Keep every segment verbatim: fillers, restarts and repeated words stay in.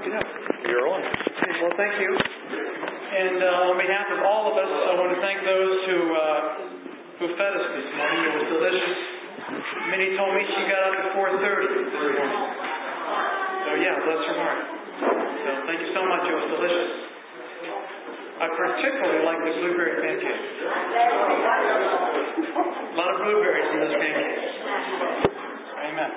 can help. You're on. Well, thank you. And uh, on behalf of all of us, I want to thank those who uh, who fed us this morning. It was delicious. Minnie told me she got up at four thirty this morning. So yeah, bless her heart. So thank you so much. It was delicious. I particularly like the blueberry pancakes. A lot of blueberries in this pancake. Amen.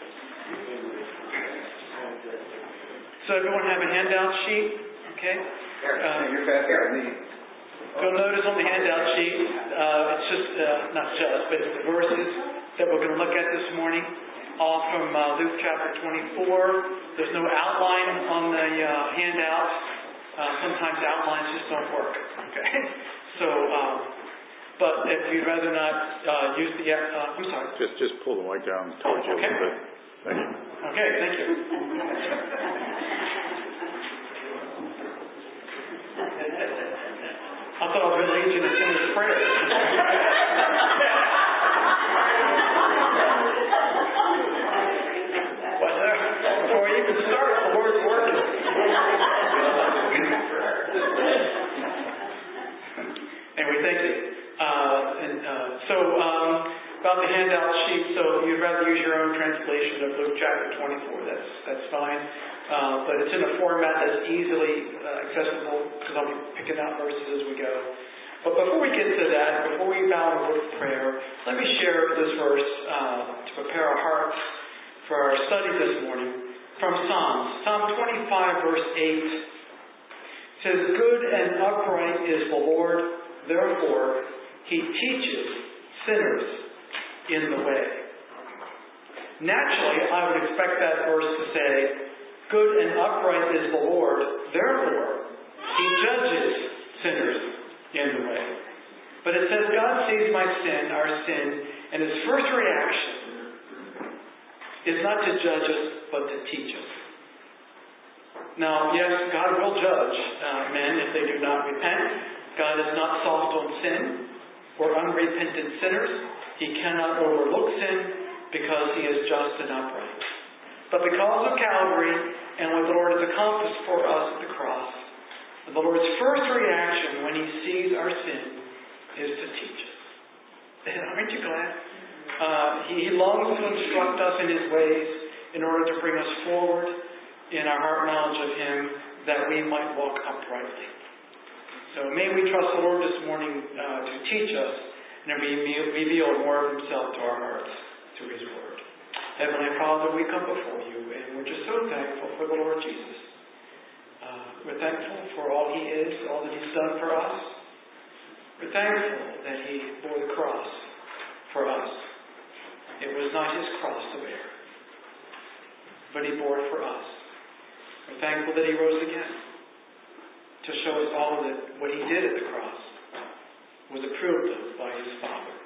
So everyone have a handout sheet, okay? Uh, You're back here. You'll notice on the handout sheet, uh, it's just, uh, not just, but it's the verses that we're going to look at this morning, all from uh, Luke chapter twenty-four. There's no outline on the uh, handout. Uh, sometimes outlines just don't work, okay? So, um, but if you'd rather not uh, use the, uh, I'm sorry. Just, just pull the mic down towards you okay. a little bit. Thank you. Okay, thank you. I thought I was going to lead you in a sinner's prayer. But uh, before you even start, the Lord's working. Anyway, thank you. Uh, and uh, so, um, about the handout sheet, so you'd rather use your own translation of Luke chapter twenty-four, that's that's fine. Uh, but it's in a format that's easily uh, accessible because I'll be picking out verses as we go. But before we get to that, before we bow in a word of prayer, let me share this verse uh, to prepare our hearts for our study this morning from Psalms. Psalm twenty-five, verse eight says, "Good and upright is the Lord, therefore He teaches sinners in the way." Naturally, I would expect that verse to say, "Good and upright is the Lord, therefore He judges sinners in the way." But it says God sees my sin, our sin, and His first reaction is not to judge us, but to teach us. Now, yes, God will judge uh, men if they do not repent. God is not soft on sin or unrepentant sinners. He cannot overlook sin because He is just and upright. But because of Calvary and what the Lord has accomplished for us at the cross, the Lord's first reaction when He sees our sin is to teach us. Aren't you glad? Uh, he, he longs to instruct us in His ways in order to bring us forward in our heart knowledge of Him that we might walk uprightly. So may we trust the Lord this morning uh, to teach us and reveal more of Himself to our hearts through His Word. Heavenly Father, we come before You, and we're just so thankful for the Lord Jesus. Uh, we're thankful for all He is, all that He's done for us. We're thankful that He bore the cross for us. It was not His cross to bear, but He bore it for us. We're thankful that He rose again to show us all that what He did at the cross was approved of by His Father.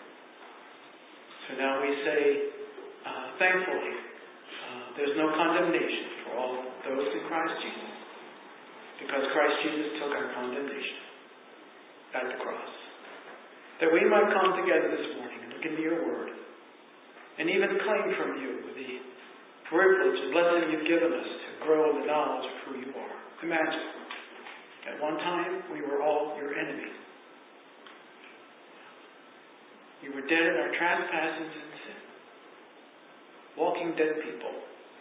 So now we say, uh, thankfully, uh, there's no condemnation for all those in Christ Jesus, because Christ Jesus took our condemnation at the cross. That we might come together this morning and look into Your Word, and even claim from You the privilege and blessing You've given us to grow in the knowledge of who You are. Imagine, at one time we were all Your enemies. We were dead in our trespasses and sin, walking dead people.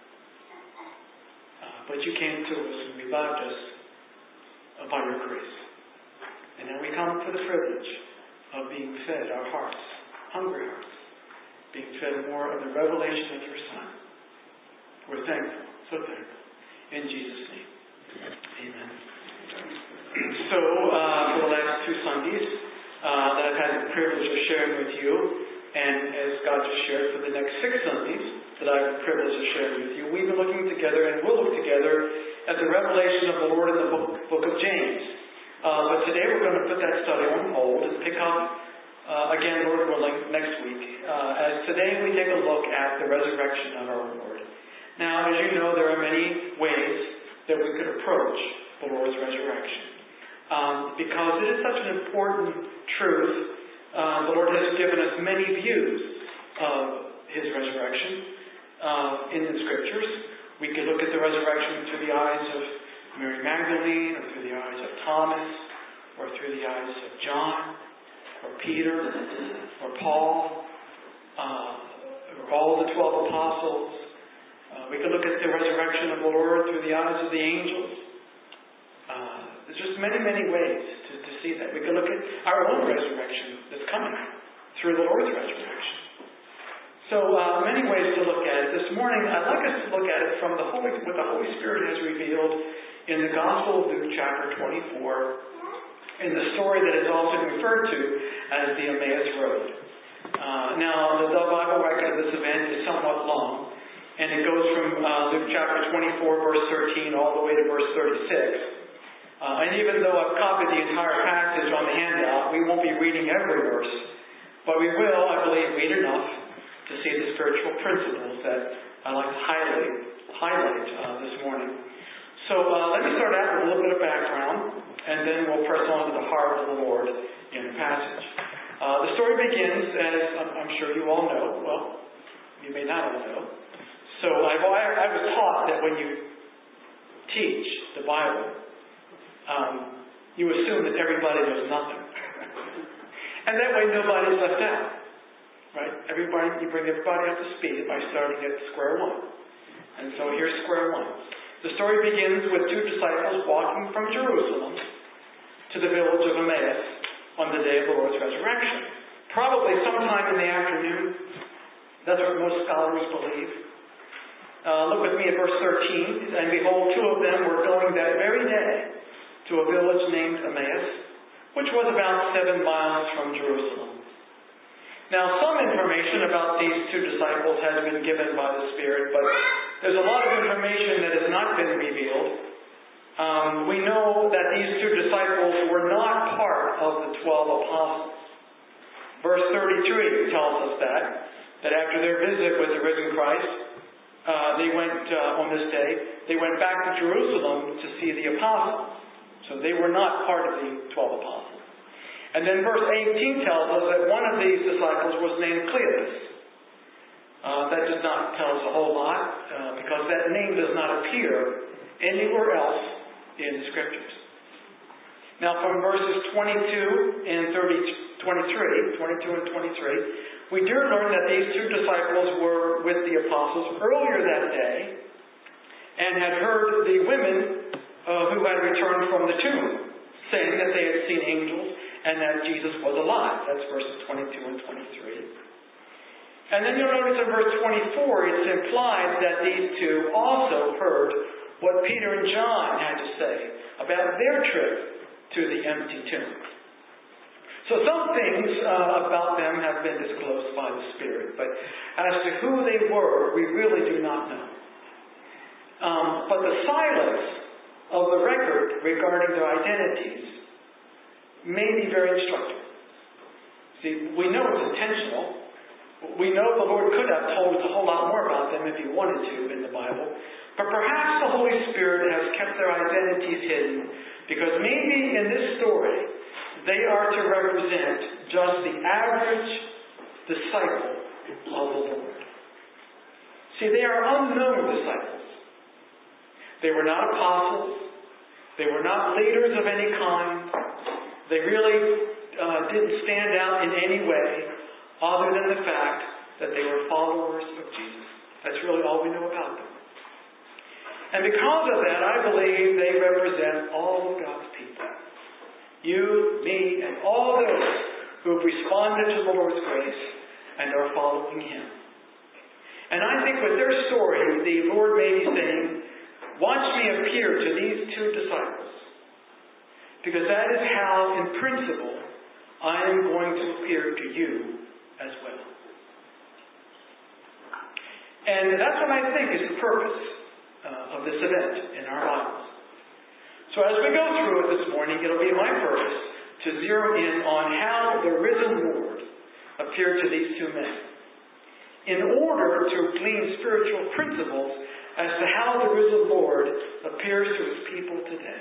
Uh, but You came to us and revived us by Your grace. And now we come for the privilege of being fed our hearts, hungry hearts, being fed more of the revelation of Your Son. We're thankful, so thankful. In Jesus' name, amen. So, uh, for the last two Sundays uh, that I've had the privilege of sharing with you, and as God just shared for the next six Sundays that I have the privilege of sharing with you, we've been looking together and we'll look together at the revelation of the Lord in the book, book of James. Uh, but today we're going to put that study on hold and pick up uh, again, Lord willing, next week. Uh, as today we take a look at the resurrection of our Lord. Now, as you know, there are many ways that we could approach the Lord's resurrection. Um, because it is such an important truth, uh, the Lord has given us many views of His resurrection uh, in the Scriptures. We could look at the resurrection through the eyes of Thomas, or through the eyes of John, or Peter, or Paul, uh, or all the twelve apostles. Uh, we could look at the resurrection of the Lord through the eyes of the angels. Uh, there's just many, many ways to, to see that. We could look at our own resurrection that's coming through the Lord's resurrection. So uh, many ways to look at it. This morning, I'd like us to look at it from the Holy, what the Holy Spirit has revealed in the Gospel of Luke, chapter twenty-four, in the story that is often referred to as the Emmaus Road. Uh, now, the Bible record of this event is somewhat long, and it goes from uh, Luke chapter twenty-four, verse thirteen, all the way to verse thirty-six. Uh, and even though I've copied the entire passage on the handout, we won't be reading every verse, but we will, I believe, read enough to see the spiritual principles that I'd like to highlight, highlight uh, this morning. So uh, let me start out with a little bit of background, and then we'll press on to the heart of the Lord in the passage. Uh, the story begins, as I'm, I'm sure you all know, well, you may not all know. So I've, I was taught that when you teach the Bible, um, you assume that everybody knows nothing. And that way nobody's left out. Right? Everybody, you bring everybody up to speed by starting at square one. And so here's square one. The story begins with two disciples walking from Jerusalem to the village of Emmaus on the day of the Lord's resurrection. Probably sometime in the afternoon. That's what most scholars believe. Uh, look with me at verse thirteen. And behold, two of them were going that very day to a village named Emmaus, which was about seven miles from Jerusalem. Now, some information about these two disciples has been given by the Spirit, but there's a lot of information that has not been revealed. Um, we know that these two disciples were not part of the twelve apostles. Verse thirty-three tells us that, that after their visit with the risen Christ, uh, they went, uh, on this day, they went back to Jerusalem to see the apostles. So they were not part of the twelve apostles. And then verse eighteen tells us that one of these disciples was named Cleopas. Uh, that does not tell us a whole lot, uh, because that name does not appear anywhere else in the Scriptures. Now from verses twenty-two and thirty, twenty-three, twenty-two and twenty-three, we do learn that these two disciples were with the apostles earlier that day and had heard the women uh, who had returned from the tomb saying that they had seen angels and that Jesus was alive. That's verses twenty-two and twenty-three. And then you'll notice in verse twenty-four, it's implied that these two also heard what Peter and John had to say about their trip to the empty tomb. So some things uh, about them have been disclosed by the Spirit, but as to who they were, we really do not know. Um, but the silence of the record regarding their identities may be very instructive. See, we know it's intentional. We know the Lord could have told us a whole lot more about them if He wanted to in the Bible. But perhaps the Holy Spirit has kept their identities hidden because maybe in this story they are to represent just the average disciple of the Lord. See, they are unknown disciples. They were not apostles. They were not leaders of any kind. They really uh, didn't stand out in any way other than the fact that they were followers of Jesus. That's really all we know about them. And because of that, I believe they represent all of God's people. You, me, and all those who have responded to the Lord's grace and are following Him. And I think with their story, the Lord may be saying, watch me appear to these two disciples. Because that is how, in principle, I am going to appear to you as well. And that's what I think is the purpose uh, of this event in our lives. So as we go through it this morning, it'll be my purpose to zero in on how the risen Lord appeared to these two men, in order to glean spiritual principles as to how the risen Lord appears to His people today.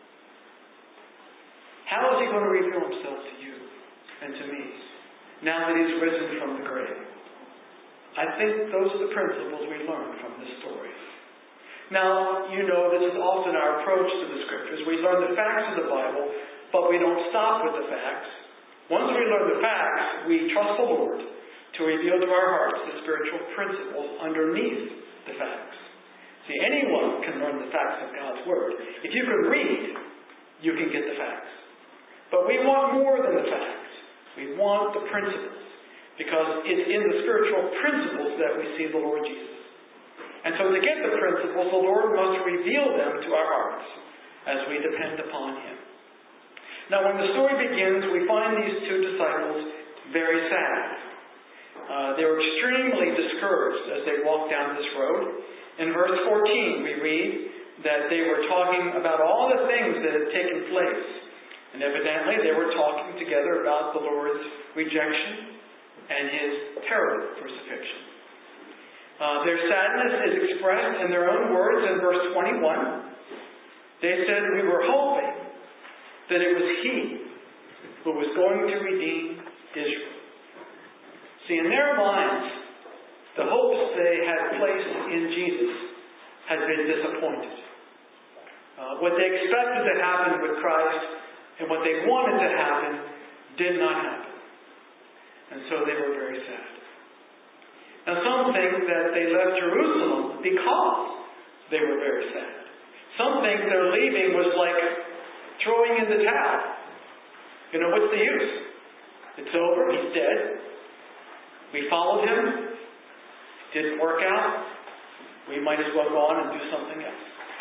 How is He going to reveal Himself to you and to me now that He's risen from the grave? I think those are the principles we learn from this story. Now, you know this is often our our approach to the Scriptures. We learn the facts of the Bible, but we don't stop with the facts. Once we learn the facts, we trust the Lord to reveal to our hearts the spiritual principles underneath the facts. See, anyone can learn the facts of God's Word. If you can read, you can get the facts. But we want more than the facts. We want the principles. Because it's in the spiritual principles that we see the Lord Jesus. And so to get the principles, the Lord must reveal them to our hearts as we depend upon Him. Now when the story begins, we find these two disciples very sad. Uh, they were extremely discouraged as they walked down this road. In verse fourteen, we read that they were talking about all the things that had taken place. And evidently they were talking together about the Lord's rejection and His terrible crucifixion. Uh, their sadness is expressed in their own words in verse twenty-one. They said, "We were hoping that it was He who was going to redeem Israel." See, in their minds, the hopes they had placed in Jesus had been disappointed. Uh, what they expected to happen with Christ and what they wanted to happen did not happen. And so they were very sad. Now some think that they left Jerusalem because they were very sad. Some think their leaving was like throwing in the towel. You know, what's the use? It's over. He's dead. We followed Him. Didn't work out. We might as well go on and do something else.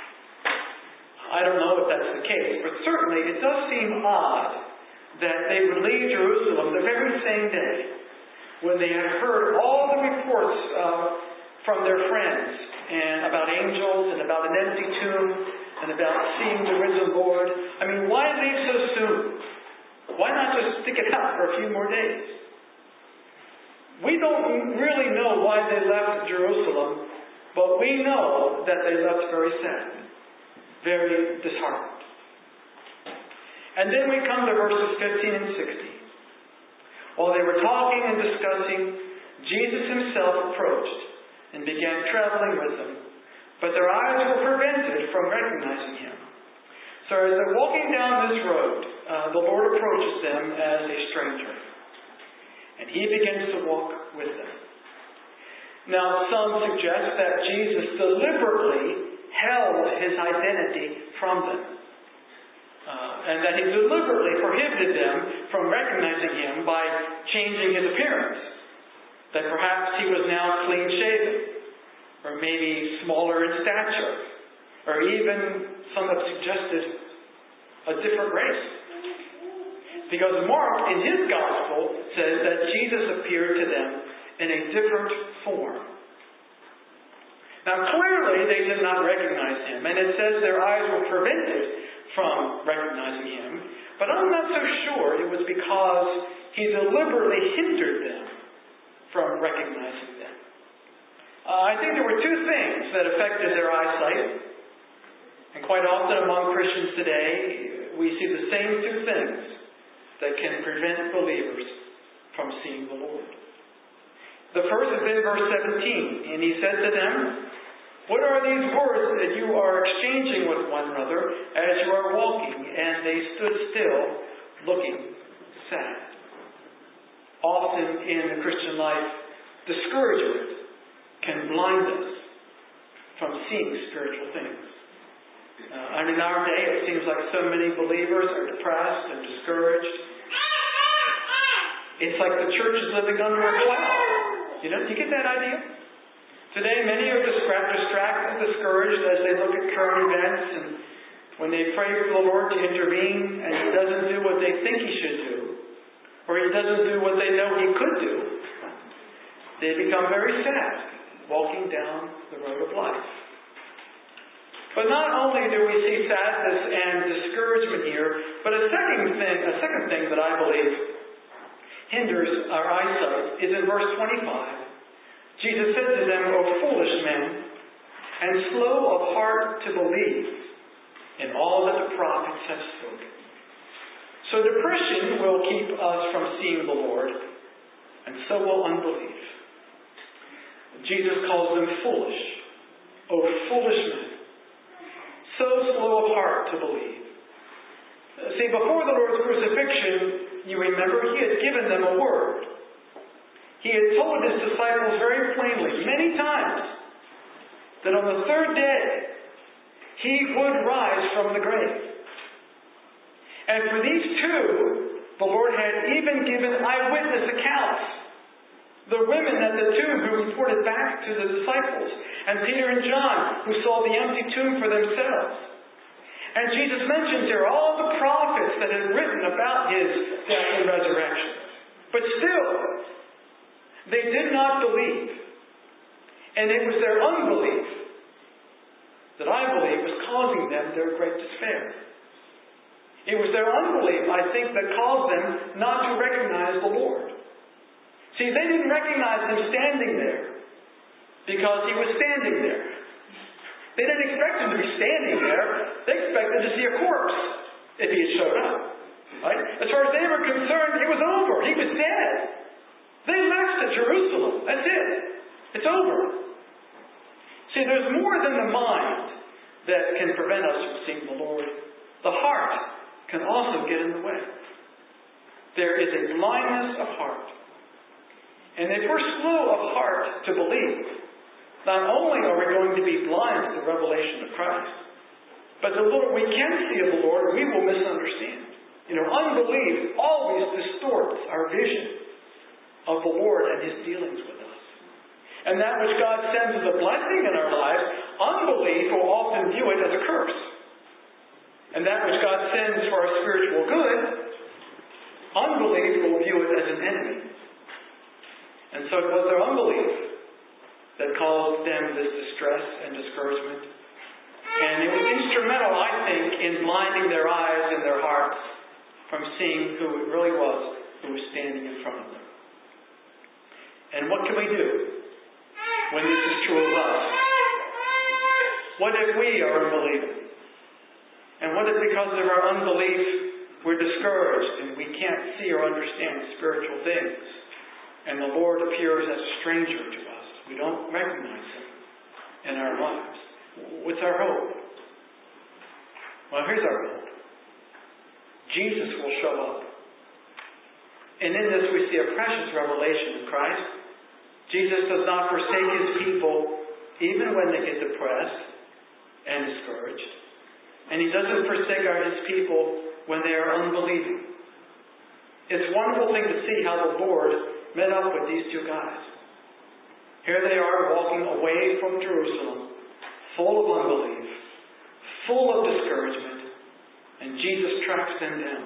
I don't know if that's the case, but certainly it does seem odd that they would leave Jerusalem the very same day when they had heard all the reports uh, from their friends and about angels and about an empty tomb and about seeing the risen Lord. I mean, why leave so soon? Why not just stick it out for a few more days? We don't really know why they left Jerusalem, but we know that they left very sad, very disheartened. And then we come to verses fifteen and sixteen. While they were talking and discussing, Jesus Himself approached and began traveling with them, but their eyes were prevented from recognizing Him. So as they're walking down this road, uh, the Lord approaches them as a stranger, and He begins to walk with them. Now, some suggest that Jesus deliberately held His identity from them. Uh, and that He deliberately prohibited them from recognizing Him by changing His appearance. That perhaps He was now clean-shaven, or maybe smaller in stature, or even, some have suggested, a different race. Because Mark, in his Gospel, says that Jesus appeared to them in a different form. Now clearly they did not recognize Him, and it says their eyes were prevented from recognizing Him, but I'm not so sure it was because He deliberately hindered them from recognizing them. Uh, I think there were two things that affected their eyesight, and quite often among Christians today we see the same two things that can prevent believers from seeing the Lord. The first is in verse seventeen, and He said to them, "What are these words that you are exchanging with one another as you are walking?" And they stood still, looking sad. Often in the Christian life, discouragement can blind us from seeing spiritual things. Uh, and in our day, it seems like so many believers are depressed and discouraged. It's like the church is living under a cloud. You know, do you get that idea? Today, many are distracted and discouraged as they look at current events, and when they pray for the Lord to intervene and He doesn't do what they think He should do, or He doesn't do what they know He could do, they become very sad, walking down the road of life. But not only do we see sadness and discouragement here, but a second thing, a second thing that I believe hinders our eyesight is in verse twenty-five. Jesus said to them, "O foolish men, and slow of heart to believe in all that the prophets have spoken." So depression will keep us from seeing the Lord, and so will unbelief. Jesus calls them foolish. "O foolish men, so slow of heart to believe. See, before the Lord's crucifixion, you remember, He had given them a word. He had told His disciples very plainly, many times, that on the third day, He would rise from the grave. And for these two, the Lord had even given eyewitness accounts. The women at the tomb who reported back to the disciples, and Peter and John who saw the empty tomb for themselves. And Jesus mentions here all the prophets that had written about His death and resurrection. But still, they did not believe. And it was their unbelief that I believe was causing them their great despair. It was their unbelief, I think, that caused them not to recognize the Lord. See, they didn't recognize Him standing there because He was standing there. They didn't expect Him to be standing there. They expected to see a corpse if He had showed up. Right? As far as they were concerned, it was over. He was dead. They left to Jerusalem. That's it. It's over. See, there's more than the mind that can prevent us from seeing the Lord. The heart can also get in the way. There is a blindness of heart. And if we're slow of heart to believe, not only are we going to be blind to the revelation of Christ, but the little we can see of the Lord, we will misunderstand. You know, unbelief always distorts our vision of the Lord and His dealings with us. And that which God sends as a blessing in our lives, unbelief will often view it as a curse. And that which God sends for our spiritual good, unbelief will view it as an enemy. And so it was their unbelief that caused them this distress and discouragement. And it was instrumental, I think, in blinding their eyes and their hearts from seeing who it really was who was standing in front of them. And what can we do when this is true of us? What if we are unbelieving? And what if because of our unbelief we're discouraged and we can't see or understand spiritual things? And the Lord appears as a stranger to us. We don't recognize Him in our lives. What's our hope? Well, here's our hope. Jesus will show up. And in this we see a precious revelation of Christ. Jesus does not forsake His people even when they get depressed and discouraged. And He doesn't forsake our His people when they are unbelieving. It's a wonderful thing to see how the Lord met up with these two guys. Here they are walking away from Jerusalem, full of unbelief, full of discouragement, and Jesus tracks them down.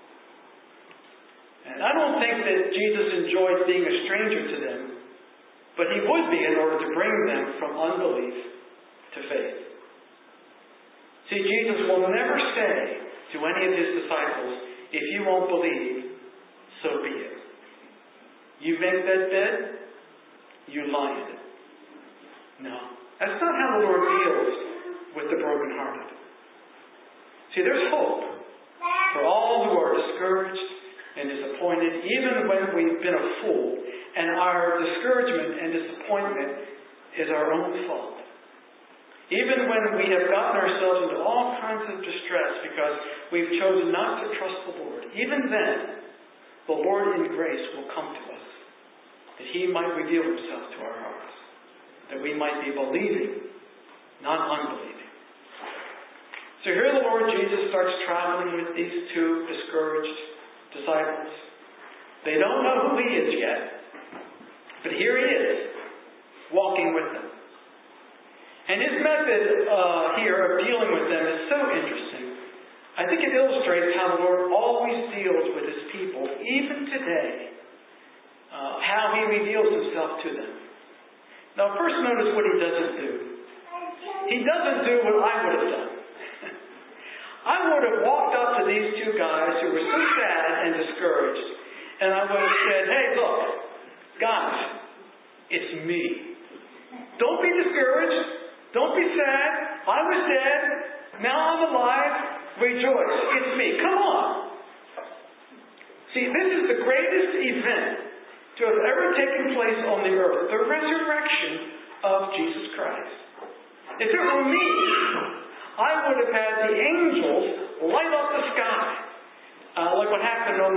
And I don't think that Jesus enjoyed being a stranger to them, but He would be in order to bring them from unbelief to faith. See, Jesus will never say to any of His disciples, if you won't believe, so be it. You make that bed, you lie in it. No. That's not how the Lord deals with the brokenhearted. See, there's hope for all who are discouraged and disappointed, even when we've been a fool, and our discouragement and disappointment is our own fault. Even when we have gotten ourselves into all kinds of distress because we've chosen not to trust the Lord, even then, the Lord in grace will come to us, that He might reveal Himself to our hearts, that we might be believing, not unbelieving. So here the Lord Jesus starts traveling with these two discouraged disciples. They don't know who He is yet, but here He is, walking with them. And His method uh, here of dealing with them is so interesting. I think it illustrates how the Lord always deals with His people, even today. Uh, how He reveals Himself to them. Now, first notice what He doesn't do. He doesn't do what I would have done. I would have walked up to these two guys who were so sad and discouraged, and I would have said, hey, look, guys, it's me. Don't be discouraged. Don't be sad. I was dead. Now I'm alive. Rejoice. It's me. Come on. See, this is the greatest event to have ever taken place on the earth. The resurrection of Jesus Christ. If it were me, I would have had the angels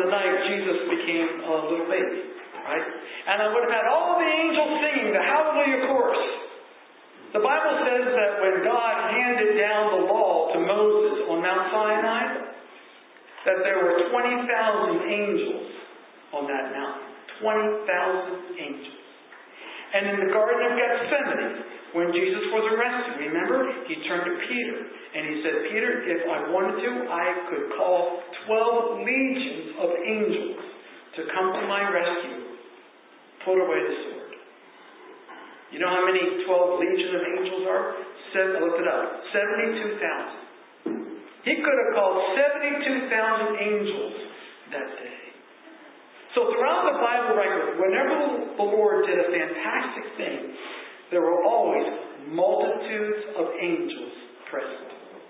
the night Jesus became a little baby, right? And I would have had all the angels singing the Hallelujah chorus. The Bible says that when God handed down the law to Moses on Mount Sinai, that there were twenty thousand angels on that mountain. twenty thousand angels. And in the Garden of Gethsemane, when Jesus was arrested, remember, he turned to Peter and he said, Peter, if I wanted to, I could call twelve legions of angels to come to my rescue. Put away the sword. You know how many twelve legions of angels are? Seven, I looked it up. seventy-two thousand. He could have called seventy-two thousand angels that day. So throughout the Bible record, whenever the Lord did a fantastic thing, there were always multitudes of angels present.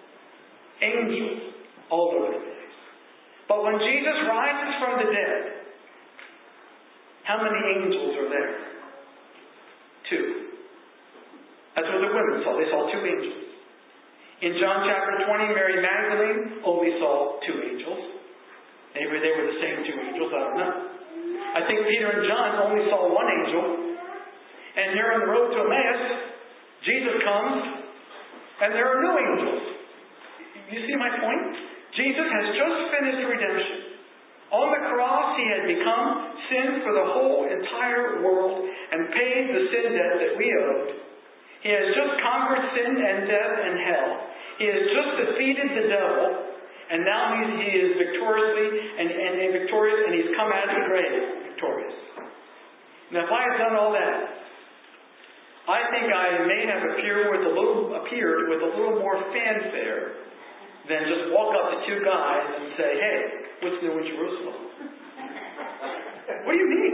Angels all over the place. But when Jesus rises from the dead, how many angels are there? Two. That's what the women saw. They saw two angels. In John chapter twenty, Mary Magdalene only saw two angels. Maybe they were the same two angels, I don't know. I think Peter and John only saw one angel. And here on the road to Emmaus, Jesus comes, and there are no angels. You see my point? Jesus has just finished redemption. On the cross, he had become sin for the whole entire world and paid the sin debt that we owed. He has just conquered sin and death and hell. He has just defeated the devil, and now he's, he is victoriously and, and, and victorious, and he's come out of the grave victorious. Now, if I had done all that, I think I may have appeared with a little appeared with a little more fanfare than just walk up to two guys and say, "Hey, what's new in Jerusalem?" What do you mean?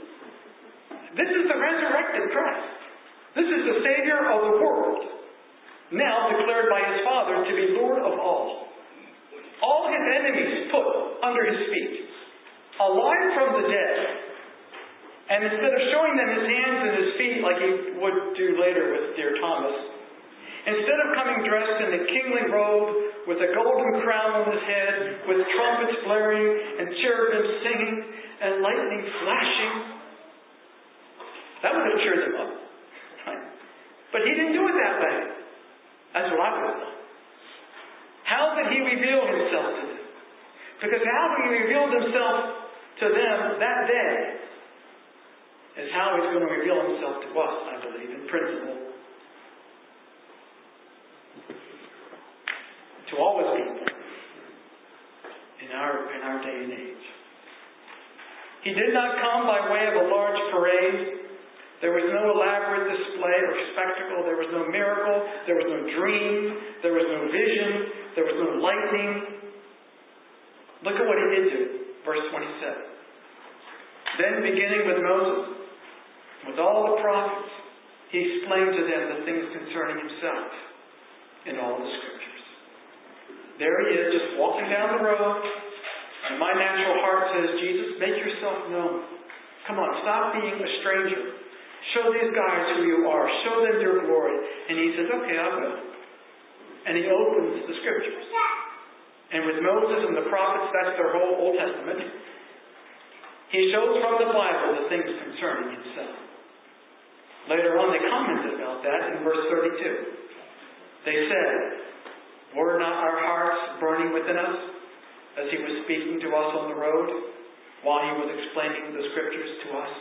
This is the resurrected Christ. This is the Savior of the world, now declared by his Father to be Lord of all. All his enemies put under his feet, alive from the dead. And instead of showing them his hands and his feet like he would do later with dear Thomas, instead of coming dressed in a kingly robe with a golden crown on his head, with trumpets blaring and cherubim singing and lightning flashing, that would have cheered them up. Right? But he didn't do it that way. That's what I would have done. How did he reveal himself to them? Because how he revealed himself to them that day is how he's going to reveal himself to us, I believe, in principle. To all his people in our, in our day and age. He did not come by way of a large parade. There was no elaborate display or spectacle. There was no miracle. There was no dream. There was no vision. There was no lightning. Look at what he did do. Verse twenty-seven. Then beginning with Moses, with all the prophets, he explained to them the things concerning himself in all the Scriptures. There he is, just walking down the road, and my natural heart says, Jesus, make yourself known. Come on, stop being a stranger. Show these guys who you are. Show them your glory. And he says, okay, I will. And he opens the Scriptures. And with Moses and the prophets, that's their whole Old Testament. He shows from the Bible the things concerning himself. Later on, they commented about that in verse thirty-two. They said, were not our hearts burning within us as he was speaking to us on the road while he was explaining the Scriptures to us?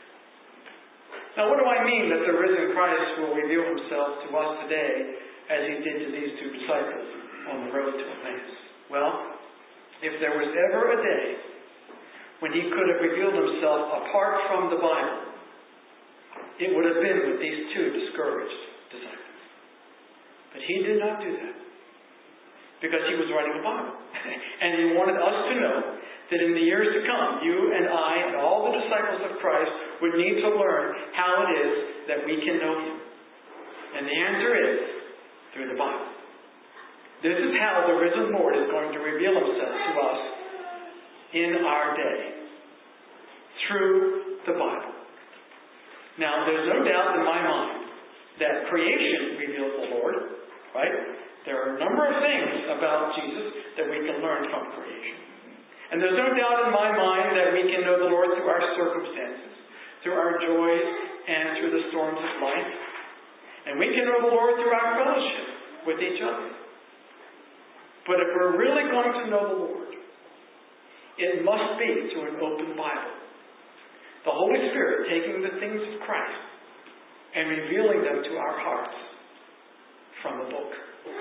Now, what do I mean that the risen Christ will reveal himself to us today as he did to these two disciples on the road to Emmaus? Well, if there was ever a day when he could have revealed himself apart from the Bible, it would have been with these two discouraged disciples. But he did not do that, because he was writing a Bible. And he wanted us to know that in the years to come, you and I and all the disciples of Christ would need to learn how it is that we can know him. And the answer is through the Bible. This is how the risen Lord is going to reveal himself to us in our day. Through the Bible. Now, there's no doubt in my mind that creation reveals the Lord, right? There are a number of things about Jesus that we can learn from creation. And there's no doubt in my mind that we can know the Lord through our circumstances, through our joys, and through the storms of life. And we can know the Lord through our fellowship with each other. But if we're really going to know the Lord, it must be through an open Bible. The Holy Spirit taking the things of Christ and revealing them to our hearts from a book.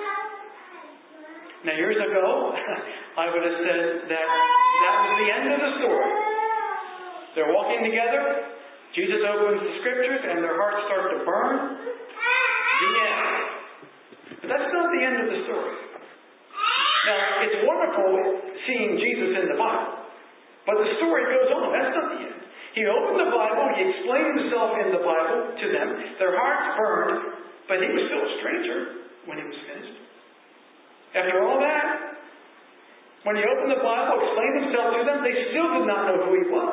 Now, years ago, I would have said that that was the end of the story. They're walking together. Jesus opens the Scriptures and their hearts start to burn. The end. But that's not the end of the story. Now, it's wonderful seeing Jesus in the Bible. But the story goes on. That's not the end. He opened the Bible. He explained himself in the Bible to them. Their hearts burned. But he was still a stranger when he was finished. After all that, when he opened the Bible, explained himself to them, they still did not know who he was.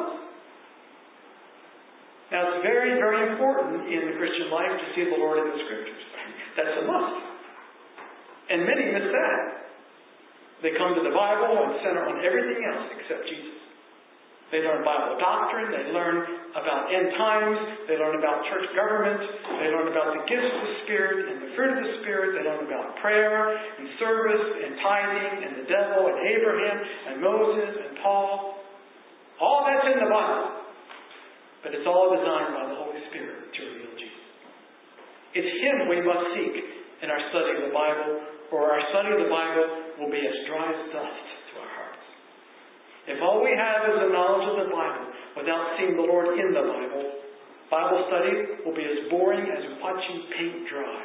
Now, it's very, very important in the Christian life to see the Lord in the Scriptures. That's a must. And many miss that. They come to the Bible and center on everything else except Jesus. They learn Bible doctrine. They learn about end times. They learn about church government. They learn about the gifts of the Spirit and the fruit of the Spirit. They learn about prayer and service and tithing and the devil and Abraham and Moses and Paul. All that's in the Bible. But it's all designed by the Holy Spirit to reveal Jesus. It's Him we must seek in our study of the Bible, or our study of the Bible will be as dry as dust to our hearts. If all we have is the knowledge of the Bible without seeing the Lord in the Bible, Bible study will be as boring as watching paint dry.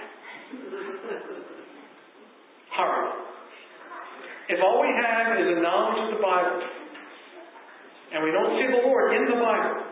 Horrible. If all we have is the knowledge of the Bible, and we don't see the Lord in the Bible,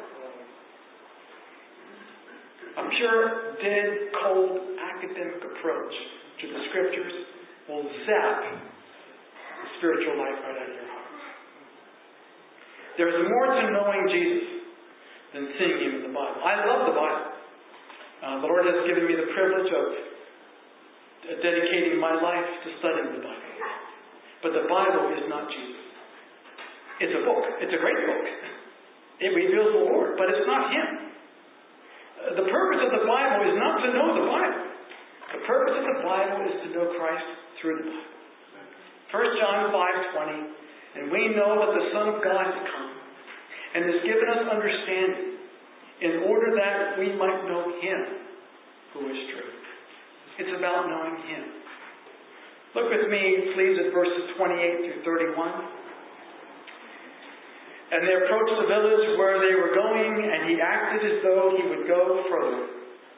a pure, dead, cold, academic approach to the Scriptures will zap the spiritual life right out of your heart. There's more to knowing Jesus than seeing Him in the Bible. I love the Bible. Uh, the Lord has given me the privilege of dedicating my life to studying the Bible. But the Bible is not Jesus. It's a book. It's a great book. It reveals the Lord, but it's not Him. The purpose of the Bible is not to know the Bible. The purpose of the Bible is to know Christ through the Bible. First John five twenty, and we know that the Son of God has come and has given us understanding in order that we might know Him who is true. It's about knowing Him. Look with me, please, at verses twenty-eight through thirty-one. And they approached the village where they were going, and he acted as though he would go further.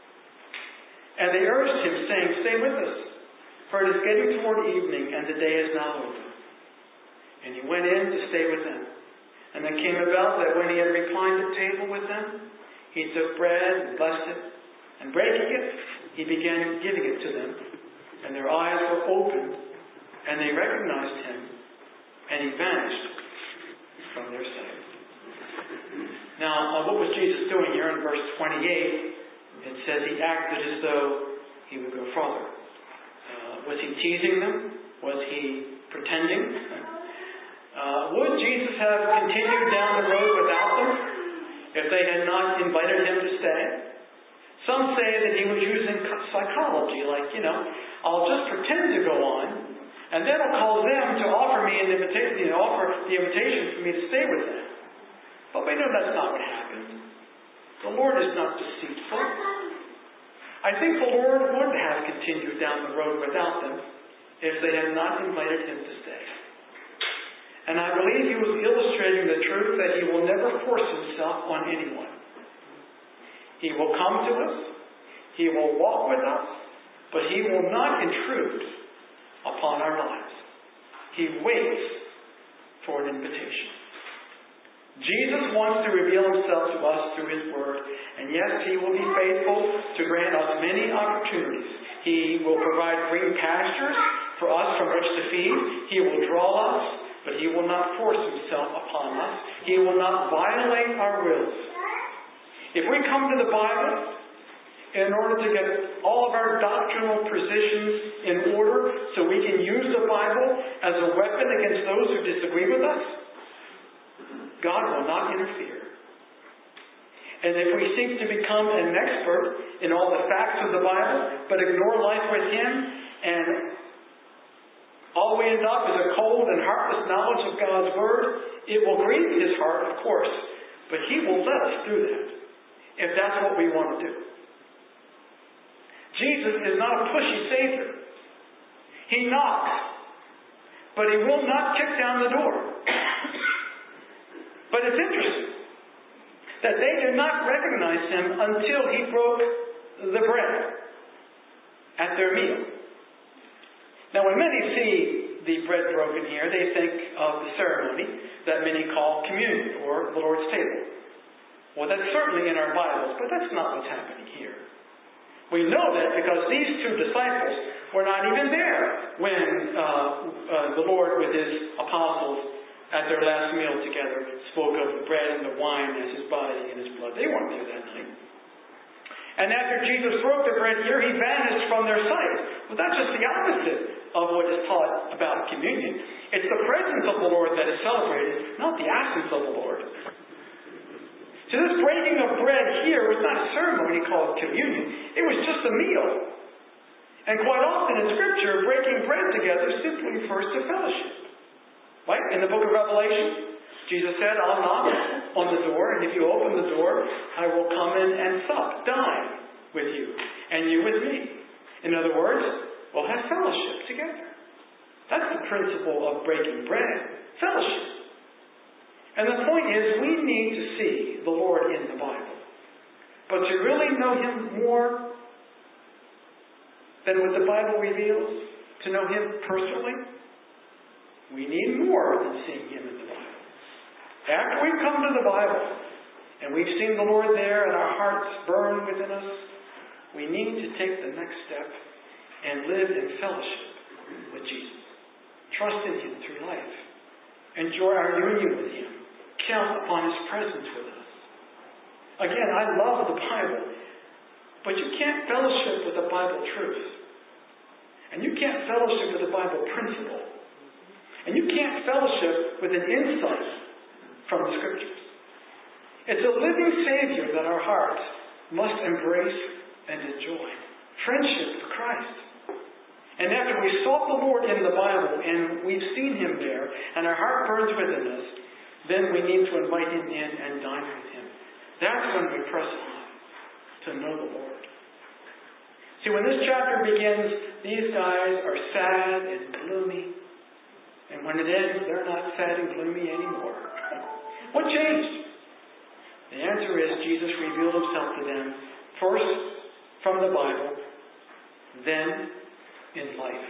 And they urged him, saying, "Stay with us, for it is getting toward evening, and the day is now over." And he went in to stay with them. And it came about that when he had reclined at table with them, he took bread and blessed it, and breaking it, he began giving it to them. And their eyes were opened, and they recognized him, and he vanished from their sight. Now, uh, what was Jesus doing here in verse twenty-eight? It says he acted as though he would go farther. Uh, was he teasing them? Was he pretending? Uh, would Jesus have continued down the road without them if they had not invited him to stay? Some say that he was using psychology, like, you know, I'll just pretend to go on, and then I'll call them to offer me an invitation, you know, offer the invitation for me to stay with them. But we know that's not what happened. The Lord is not deceitful. I think the Lord would have continued down the road without them if they had not invited him to stay. And I believe he was illustrating the truth that he will never force himself on anyone. He will come to us. He will walk with us. But he will not intrude upon our lives. He waits for an invitation. Jesus wants to reveal himself to us through his word. And yes, he will be faithful to grant us many opportunities. He will provide green pastures for us from which to feed. He will draw us, but he will not force himself upon us. He will not violate our wills. If we come to the Bible in order to get all of our doctrinal positions in order so we can use the Bible as a weapon against those who disagree with us, God will not interfere. And if we seek to become an expert in all the facts of the Bible, but ignore life with Him, and all we end up is a cold and heartless knowledge of God's Word, it will grieve His heart, of course. But He will let us do that, if that's what we want to do. Jesus is not a pushy Savior. He knocks, but He will not kick down the door. But it's interesting that they did not recognize Him until He broke the bread at their meal. Now, when many see the bread broken here, they think of the ceremony that many call communion or the Lord's table. Well, that's certainly in our Bibles, but that's not what's happening here. We know that because these two disciples were not even there when uh, uh, the Lord with His apostles at their last meal together spoke of the bread and the wine as His body and His blood. They weren't there that night. And after Jesus broke the bread here, He vanished from their sight. Well, that's just the opposite of what is taught about communion. It's the presence of the Lord that is celebrated, not the absence of the Lord. So this breaking of bread here was not a ceremony called communion. It was just a meal. And quite often in Scripture, breaking bread together simply refers to fellowship. Right? In the book of Revelation, Jesus said, I'll knock on the door, and if you open the door, I will come in and sup, dine with you, and you with me. In other words, we'll have fellowship together. That's the principle of breaking bread. Fellowship. And the point is, we need to see the Lord in the Bible. But to really know Him more than what the Bible reveals, to know Him personally, we need more than seeing Him in the Bible. After we've come to the Bible, and we've seen the Lord there, and our hearts burn within us, we need to take the next step and live in fellowship with Jesus. Trust in Him through life. Enjoy our union with Him. Count upon His presence with us. Again, I love the Bible, but you can't fellowship with the Bible truth. And you can't fellowship with the Bible principle. And you can't fellowship with an insight from the Scriptures. It's a living Savior that our hearts must embrace and enjoy. Friendship with Christ. And after we sought the Lord in the Bible and we've seen Him there and our heart burns within us, then we need to invite Him in and dine with Him. That's when we press on to know the Lord. See, when this chapter begins, these guys are sad and gloomy. And when it ends, they're not sad and gloomy anymore. What changed? The answer is Jesus revealed Himself to them, first from the Bible, then in life.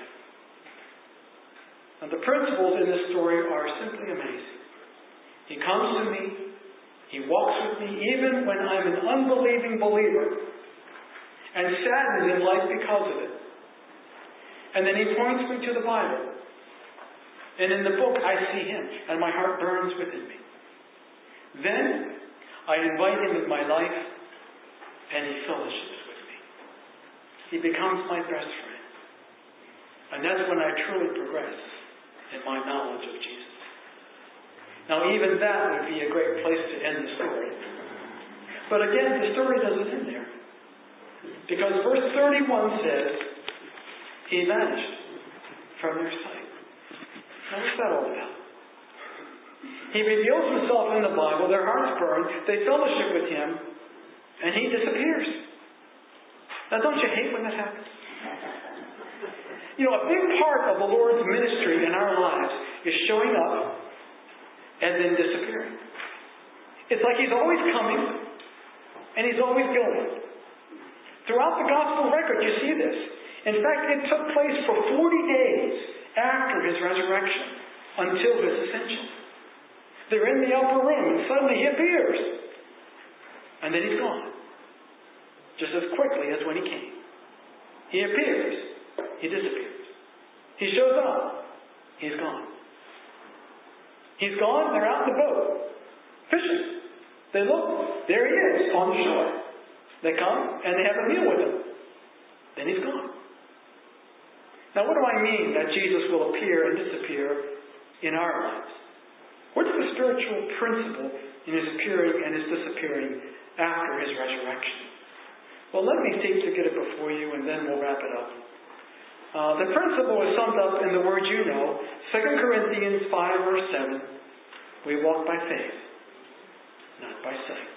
And the principles in this story are simply amazing. He comes to me, He walks with me even when I'm an unbelieving believer and saddened in life because of it. And then He points me to the Bible. And in the book I see Him and my heart burns within me. Then I invite Him in my life and He fellowships with me. He becomes my best friend. And that's when I truly progress in my knowledge of Jesus. Now even that would be a great place to end the story. But again, the story doesn't end there. Because verse thirty-one says, He vanished from their sight. Now what's that all about? He reveals Himself in the Bible, their hearts burn, they fellowship with Him, and He disappears. Now don't you hate when that happens? You know, a big part of the Lord's ministry in our lives is showing up and then disappearing. It's like He's always coming and He's always going. Throughout the gospel record, you see this. In fact, it took place for forty days after His resurrection until His ascension. They're in the upper room and suddenly He appears. And then He's gone. Just as quickly as when He came. He appears. He disappears. He shows up. He's gone. He's gone. They're out in the boat. Fishing. They look. There He is on the shore. They come and they have a meal with Him. Then He's gone. Now what do I mean that Jesus will appear and disappear in our lives? What's the spiritual principle in His appearing and His disappearing after His resurrection. Well, let me seek to get it before you, and then we'll wrap it up. Uh, the principle is summed up in the word you know, Second Corinthians five, verse seven. We walk by faith, not by sight.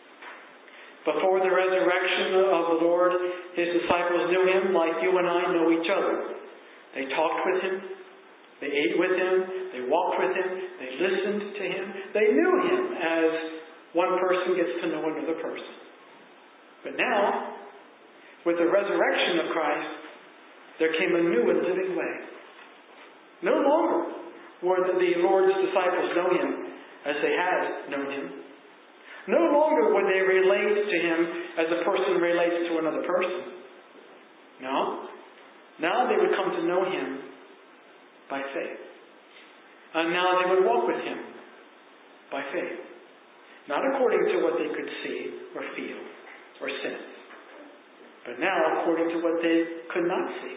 Before the resurrection of the Lord, His disciples knew Him like you and I know each other. They talked with Him. They ate with Him. They walked with Him. They listened to Him. They knew Him as one person gets to know another person. But now, with the resurrection of Christ, there came a new and living way. No longer would the Lord's disciples know Him as they had known Him. No longer would they relate to Him as a person relates to another person. No. Now they would come to know Him by faith. And now they would walk with Him by faith. Not according to what they could see or feel or sense. But now according to what they could not see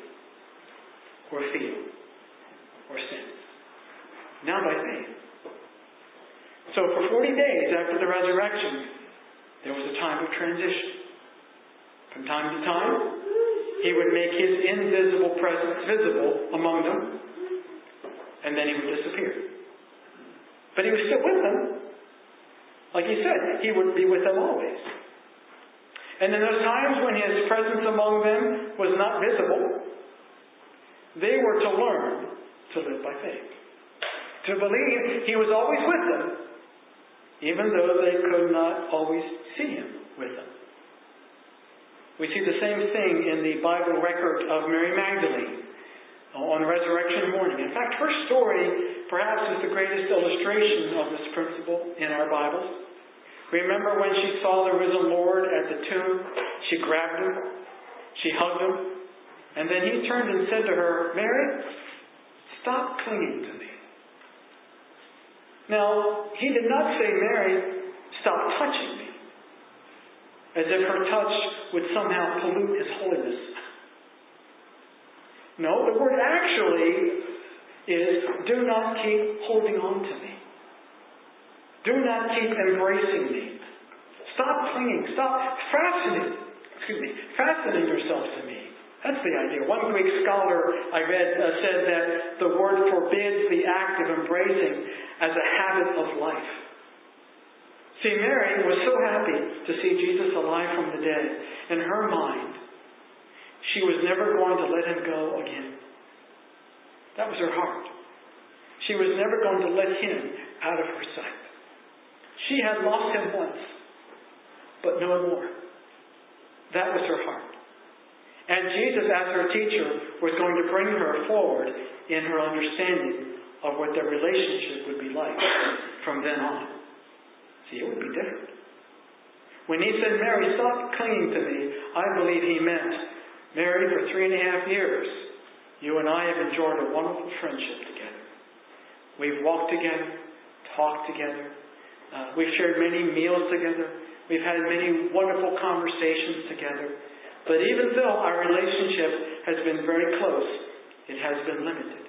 or feel or sense. Now by faith. So for forty days after the resurrection, there was a time of transition. From time to time, He would make His invisible presence visible among them, and then He would disappear. But He was still with them. Like He said, He would be with them always. And in those times when His presence among them was not visible, they were to learn to live by faith. To believe He was always with them, even though they could not always see Him with them. We see the same thing in the Bible record of Mary Magdalene on resurrection morning. In fact, her story perhaps is the greatest illustration of this principle in our Bibles. Remember when she saw the risen Lord at the tomb, she grabbed Him, she hugged Him, and then He turned and said to her, "Mary, stop clinging to me." Now, He did not say, "Mary, stop touching me," as if her touch would somehow pollute His holiness. No, the word actually is, do not keep holding on to me. Do not keep embracing me. Stop clinging. Stop fastening. Excuse me. Fastening yourself to me. That's the idea. One Greek scholar I read uh, said that the word forbids the act of embracing as a habit of life. See, Mary was so happy to see Jesus alive from the dead. In her mind, she was never going to let Him go again. That was her heart. She was never going to let Him out of her sight. She had lost Him once, but no more. That was her heart. And Jesus, as her teacher, was going to bring her forward in her understanding of what their relationship would be like from then on. See, it would be different. When He said, "Mary, stop clinging to me," I believe He meant, Mary, for three and a half years, you and I have enjoyed a wonderful friendship together. We've walked together, talked together. Uh, we've shared many meals together. We've had many wonderful conversations together. But even though our relationship has been very close, it has been limited.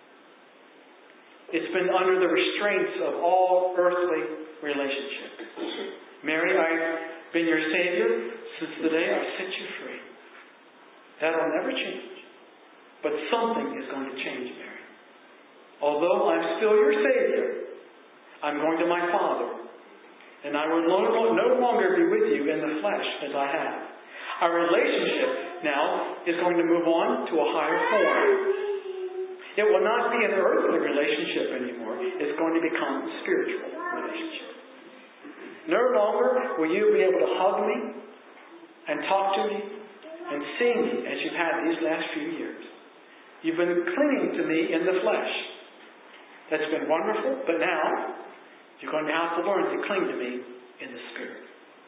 It's been under the restraints of all earthly relationships. Mary, I've been your Savior since the day I set you free. That'll never change. But something is going to change, Mary. Although I'm still your Savior, I'm going to my Father. And I will no longer be with you in the flesh as I have. Our relationship now is going to move on to a higher form. It will not be an earthly relationship anymore. It's going to become a spiritual relationship. No longer will you be able to hug me and talk to me and see me as you've had these last few years. You've been clinging to me in the flesh. That's been wonderful, but now you're going to have to learn to cling to me in the Spirit.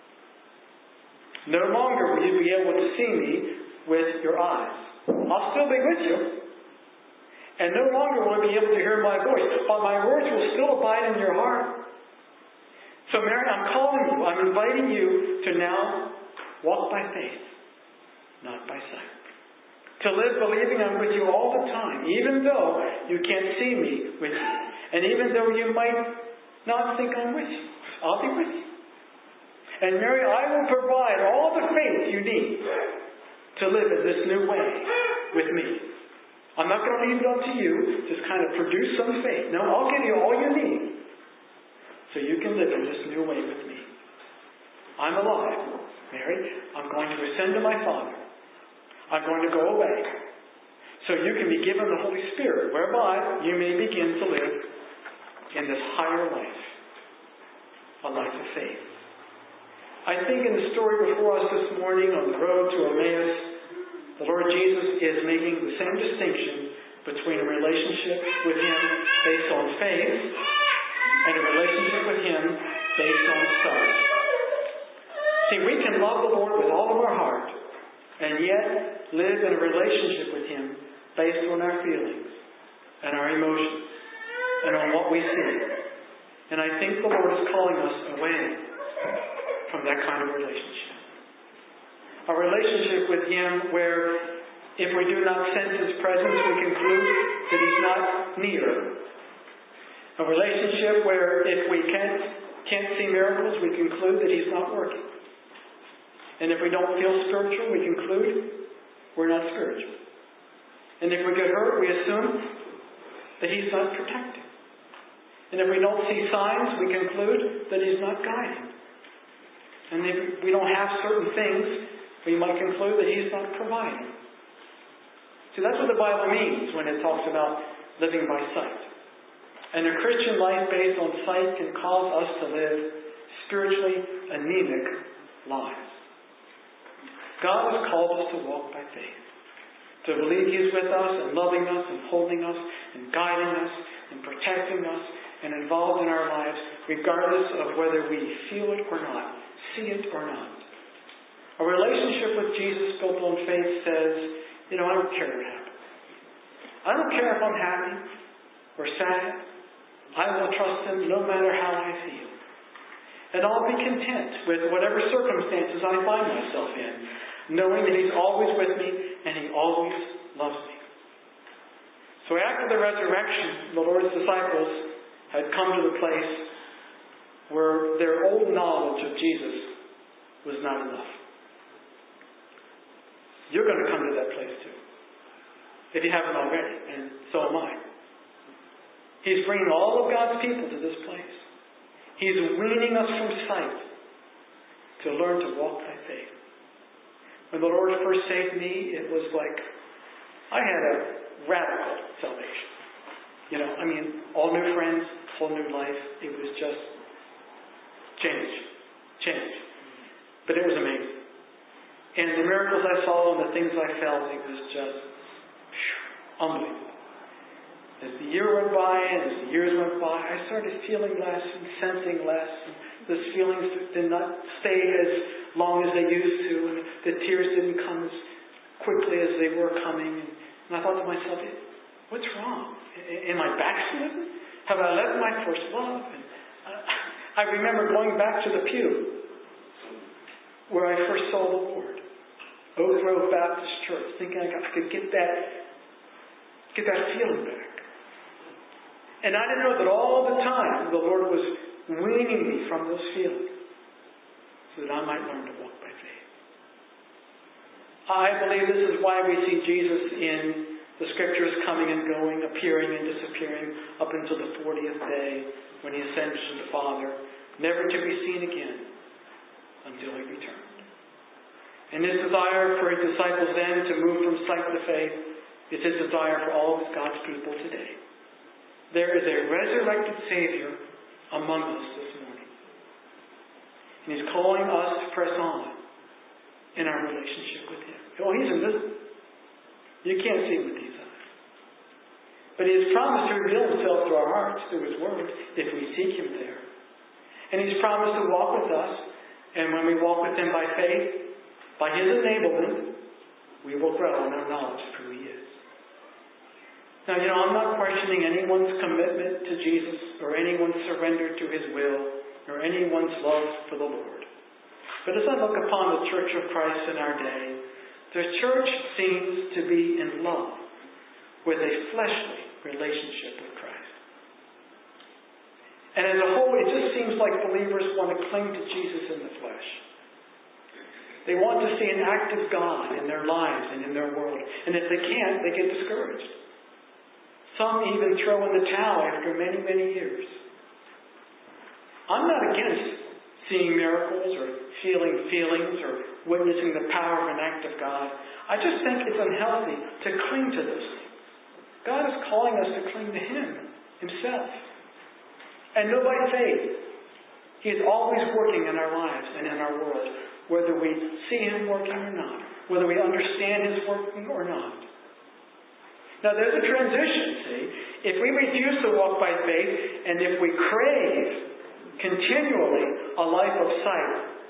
No longer will you be able to see me with your eyes. I'll still be with you. And no longer will you be able to hear my voice, but my words will still abide in your heart. So Mary, I'm calling you, I'm inviting you to now walk by faith, not by sight. To live believing I'm with you all the time, even though you can't see me with you. And even though you might not think I'm with you. I'll be with you. And Mary, I will provide all the faith you need to live in this new way with me. I'm not going to leave it up to you. Just kind of produce some faith. No, I'll give you all you need so you can live in this new way with me. I'm alive, Mary. I'm going to ascend to my Father. I'm going to go away so you can be given the Holy Spirit, whereby you may begin to live in this higher life, a life of faith. I think in the story before us this morning on the road to Emmaus, the Lord Jesus is making the same distinction between a relationship with Him based on faith and a relationship with Him based on sight. See, we can love the Lord with all of our heart and yet live in a relationship with Him based on our feelings and our emotions and on what we see. And I think the Lord is calling us away from that kind of relationship. A relationship with Him where if we do not sense His presence, we conclude that He's not near. A relationship where if we can't, can't see miracles, we conclude that He's not working. And if we don't feel spiritual, we conclude we're not spiritual. And if we get hurt, we assume that He's not protecting. And if we don't see signs, we conclude that He's not guiding. And if we don't have certain things, we might conclude that He's not providing. See, that's what the Bible means when it talks about living by sight. And a Christian life based on sight can cause us to live spiritually anemic lives. God has called us to walk by faith, to believe He is with us and loving us and holding us and guiding us and protecting us and involved in our lives, regardless of whether we feel it or not, see it or not. A relationship with Jesus built on faith says, you know, I don't care what happens. I don't care if I'm happy or sad. I will trust Him no matter how I feel. And I'll be content with whatever circumstances I find myself in, knowing that He's always with me and He always loves me. So after the resurrection, the Lord's disciples had come to the place where their old knowledge of Jesus was not enough. You're going to come to that place too, if you haven't already, and so am I. He's bringing all of God's people to this place. He's weaning us from sight to learn to walk by faith. When the Lord first saved me, it was like I had a radical salvation. You know, I mean, all new friends, whole new life. It was just change. Change. But it was amazing. And the miracles I saw and the things I felt, it was just phew, unbelievable. As the year went by and as the years went by, I started feeling less and sensing less. And those feelings did not stay as long as they used to. And the tears didn't come as quickly as they were coming. And I thought to myself, what's wrong? Am I backslidden? Have I left my first love? And I remember going back to the pew where I first saw the Lord. Oak Grove Baptist Church, thinking I could get that, get that feeling back. And I didn't know that all the time the Lord was weaning me from those feelings so that I might learn to walk by faith. I believe this is why we see Jesus in the Scriptures coming and going, appearing and disappearing up until the fortieth day when He ascends to the Father, never to be seen again until He returns. And His desire for His disciples then to move from sight to faith is His desire for all of God's people today. There is a resurrected Savior among us this morning. And He's calling us to press on in our relationship with Him. Oh, He's invisible. You can't see Him with these eyes. But He has promised to reveal Himself to our hearts through His Word if we seek Him there. And He's promised to walk with us. And when we walk with Him by faith, by His enablement, we will grow in our knowledge of who He is. Now, you know, I'm not questioning anyone's commitment to Jesus or anyone's surrender to His will or anyone's love for the Lord. But as I look upon the Church of Christ in our day, the church seems to be in love with a fleshly relationship with Christ. And as a whole, it it just seems like believers want to cling to Jesus in the flesh. They want to see an active God in their lives and in their world. And if they can't, they get discouraged. Some even throw in the towel after many, many years. I'm not against seeing miracles or feeling feelings or witnessing the power of an act of God. I just think it's unhealthy to cling to those things. God is calling us to cling to Him Himself. And know by faith. He is always working in our lives and in our world, whether we see Him working or not, whether we understand His working or not. Now there's a transition, see. If we refuse to walk by faith, and if we crave continually a life of sight,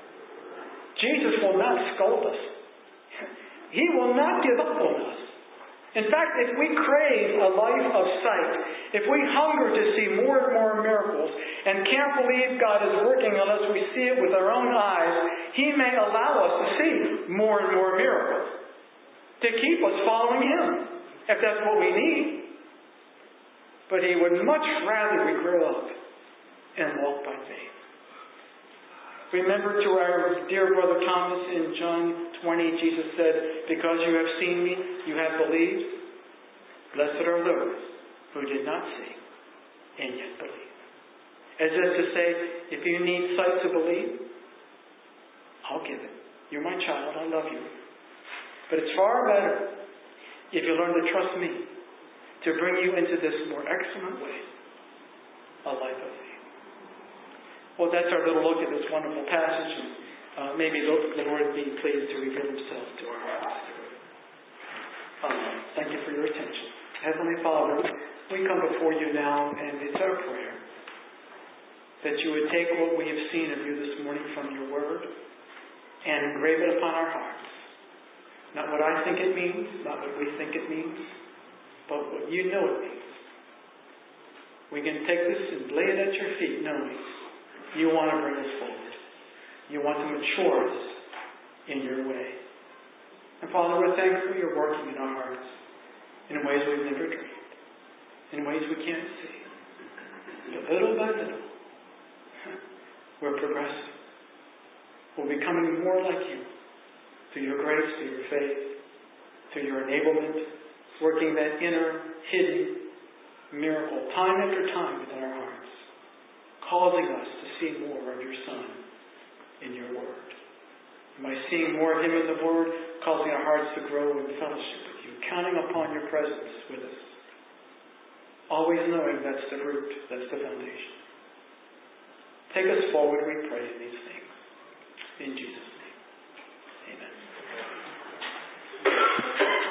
Jesus will not scold us. He will not give up on us. In fact, if we crave a life of sight, if we hunger to see more and more miracles, and can't believe God is working unless we see it with our own eyes, He may allow us to see more and more miracles to keep us following Him, if that's what we need. But He would much rather we grow up and walk by faith. Remember to our dear brother Thomas in John twenty, Jesus said, "Because you have seen me, you have believed. Blessed are those who did not see and yet believe." As if to say, if you need sight to believe, I'll give it. You're my child, I love you. But it's far better if you learn to trust me to bring you into this more excellent way, a life of faith. Well, that's our little look at this wonderful passage. And, uh, maybe the Lord be pleased to reveal Himself to our hearts. Um, thank you for your attention. Heavenly Father, we come before you now, and it's our prayer that you would take what we have seen of you this morning from your word and engrave it upon our hearts. Not what I think it means, not what we think it means, but what you know it means. We can take this and lay it at your feet, knowing you want to bring us forward. You want to mature us in your way. And Father, we're thankful you're working in our hearts in ways we've never dreamed, in ways we can't see. But little by little, we're progressing. We're becoming more like you through your grace, through your faith, through your enablement, working that inner, hidden miracle time after time within our hearts, causing us to see more of your Son in your Word. And by seeing more of Him in the Word, causing our hearts to grow in fellowship with you, counting upon your presence with us. Always knowing that's the root, that's the foundation. Take us forward, we pray, in these things.